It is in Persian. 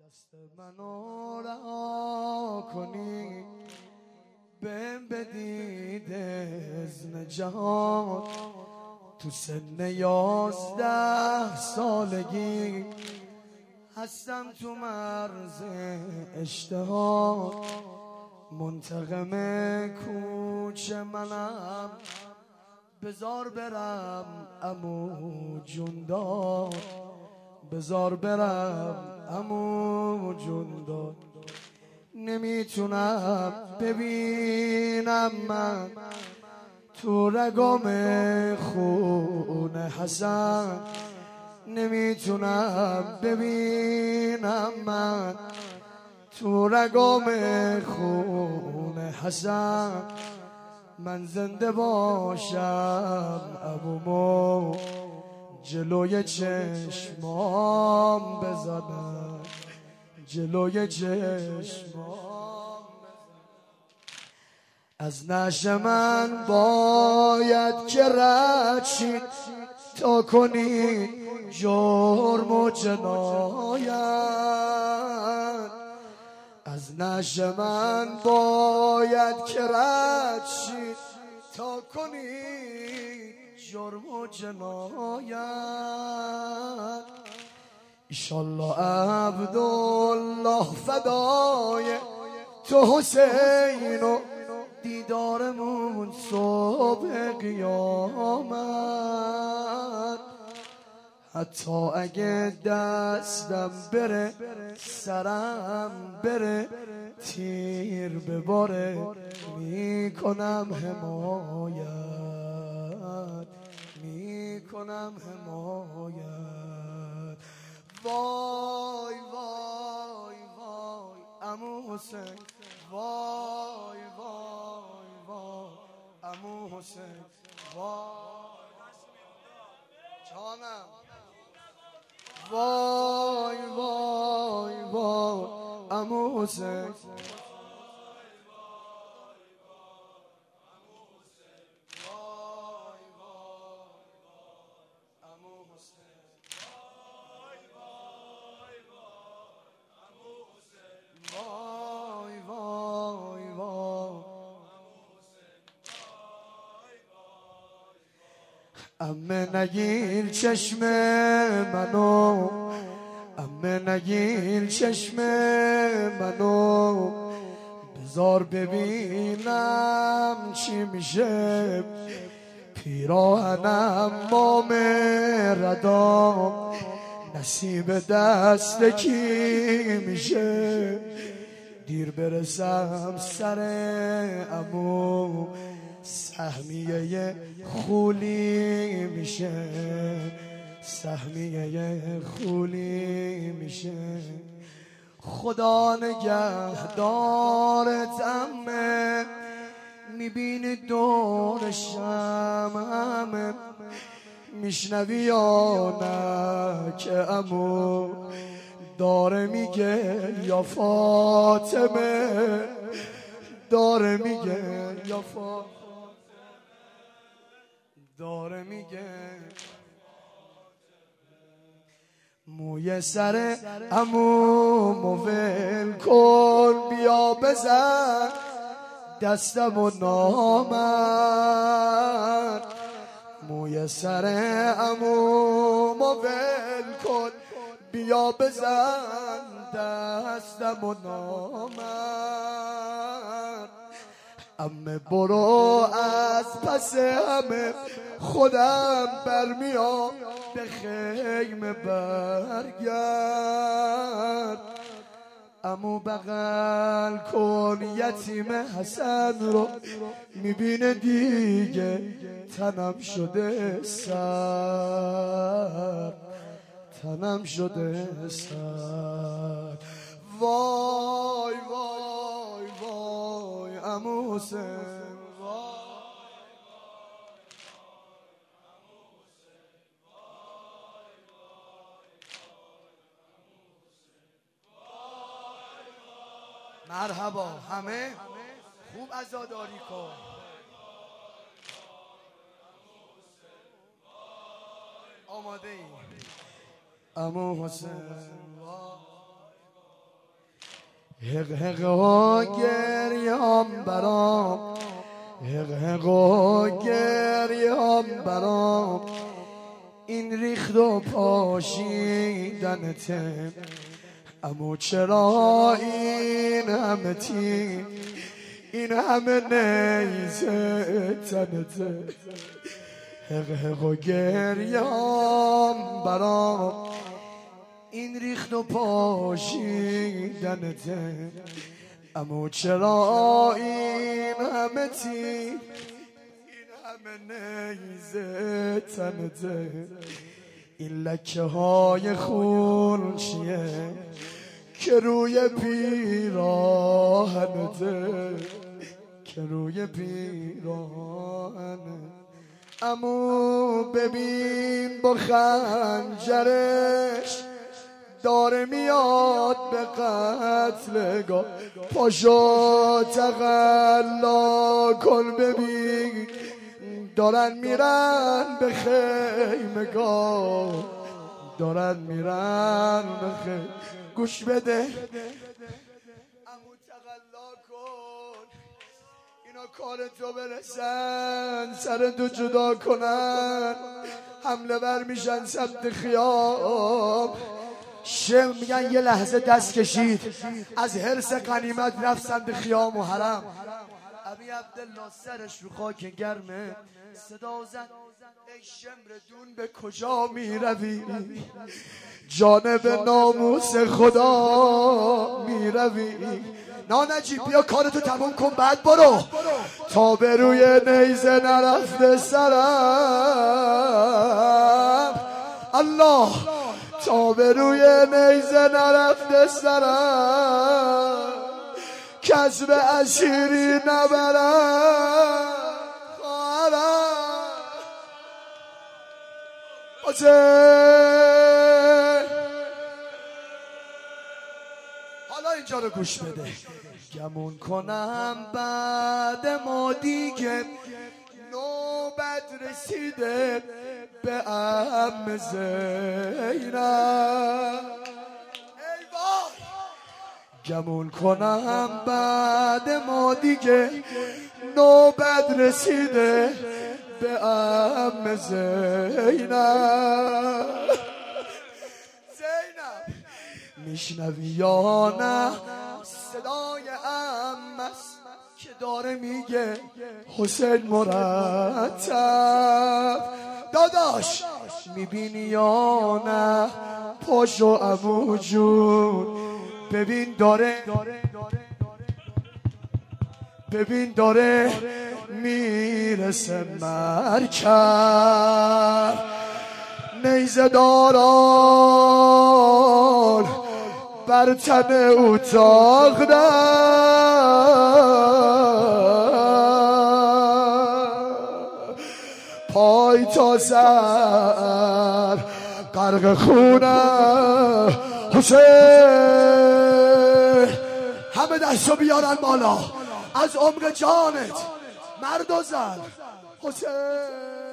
دست منو رها کنی بهم بدید اذن جهان تو سن 11 سالگی هستم تو مرز اشتها منتقم کوچه منم بزار برم عمو جون داد بزار برم عمو جون داد نمیتونم ببینم من تو رگام خون حسن نمیتونم ببینم من تو رگام خون حسن من زنده باشم عمومو جلوی چشمام بزنم جلوی چشمام از نشه من باید که رد شید تا کنید جرم و جنایت از نشه من باید که رد شید تا کنید جرم و جنایت ایشالله عبدالله فدای تو حسین و دیدارمون صبح قیامت حتی اگه دستم بره سرم بره تیر بباره میکنم حمایت میکنم حمایت وای وای وای عمو حسین وای وای وای عمو حسین وای جانم وای وای وای عمو حسین امه نگیر چشم منو امه نگیر چشم منو بذار ببینم چی میشه پیراهنم مام ردام نصیب دست کی میشه دیر برسم سر عمو سهمیه خولی میشه سهمیه خولی میشه خدا نگهدارت عمه میبینی دورشم همه میشنوی یا نه که عمو داره میگه یا فاطمه داره میگه یا فاطمه داره میگه موی سر عمو ول کن بیا بزن دستم و نامرد موی سر عمو ول کن بیا بزن دستم و نامرد عمه برو از پس همه خودم برمیام به خیمه برگرد عمو بغل کن یتیم حسن رو میبینه دیگه تنم شده سر تنم شده سر وای وای وای عمو حسین مرحبا همه خوب عزاداری کن آماده ای عمو حسین حق حق ها گریام برام، حق حق ها گریام برام، این ریخت و پاشیدنته، اما چرا این همه تیم، این همه نیزه تنته. حق حق و گریام برام، این ریخت و پاشیدنته، اما چرا این همه تیم، این همه نیزه تنته. این لکه های خون چیه که روی پیراهنته، که روی پیراهنه. امو ببین با خنجرش داره میاد به قتلگاه، پاشو تقلا کن ببین دارن میرن به خیمگاه، دارن میرن به خیمگاه. گوش بده امو تقلا کن، اینا کار تو برسن سر تو جدا کنن، حمله بر میشن سمت خیام. شم میگن یه لحظه دست کشید از حرص غنیمت رفت سمت خیام و حرم. ابی عبدالله سرش رو خاک گرمه، صدا زد ای شمردون به کجا می روی، جانب ناموس خدا می روی. نانجیب بیا کارتو تموم کن بعد برو، تا به روی نیزه نرفته سرم، الله تا به روی نیزه نرفته سرم، کسب اسیری نبرم خواهرم. حالا اینجا رو گوش بده. گمون کنم بعد ما دیگه نوبت رسیده به عم زینب. گمون کنم بعد ما دیگه نوبت رسیده به عم زینب. زینب میشنوی یا نه صدای عم است که داره میگه حسین مرتب. داداش میبینی یا نه پاشو عمو جون، ببین داره میرسه مرکب. نیزه داران بر تن او تاختن، پای تا سر غرق خونه. حسین همه دستو بیارن بالا از عمق جانت، مرد و زن. حسین